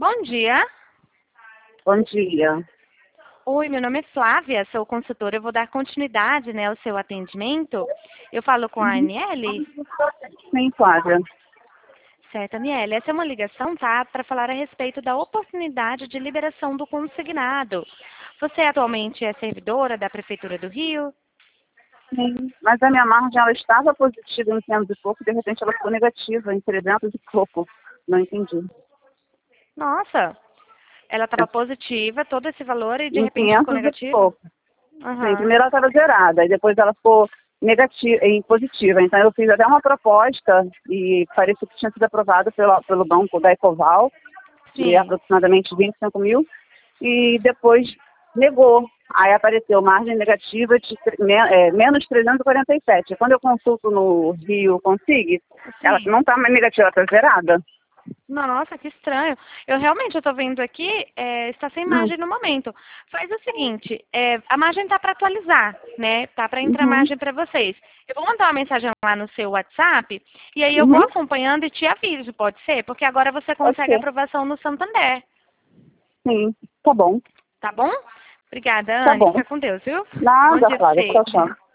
Bom dia. Bom dia. Oi, meu nome é Flávia, sou consultora. Eu vou dar continuidade, né, ao seu atendimento. Eu falo com a Aniele. Sim, Flávia. Certo, Aniele. Essa é uma ligação, tá, para falar a respeito da oportunidade de liberação do consignado. Você atualmente é servidora da Prefeitura do Rio? Sim. Mas a minha margem ela estava positiva em 500 e pouco, de repente ela ficou negativa em 300 e pouco. Não entendi. Nossa, ela estava positiva, todo esse valor, e de Em repente ficou 500 e negativa? pouco. Sim, Aham. primeiro ela estava zerada, e depois ela ficou negativa, em positiva. Então eu fiz até uma proposta e parecia que tinha sido aprovada pelo banco da Ecoval, de Sim. aproximadamente 25 mil, e depois negou. Aí apareceu margem negativa de menos 347. Quando eu consulto no Rio Consig, ela Sim. não está mais negativa, ela está zerada. Nossa, que estranho. Eu realmente estou vendo aqui, está sem Hum. margem no momento. Faz o seguinte, a margem está para atualizar, né? Tá para entrar Uhum. margem para vocês. Eu vou mandar uma mensagem lá no seu WhatsApp e aí eu vou Uhum. acompanhando e te aviso, pode ser? Porque agora você Pode consegue ser. aprovação no Santander, Sim. Tá bom. tá bom? Obrigada, Tá Anne. bom. Fica com Deus, viu? Bom Nada, dia para Flávia. você. Tchau, tchau.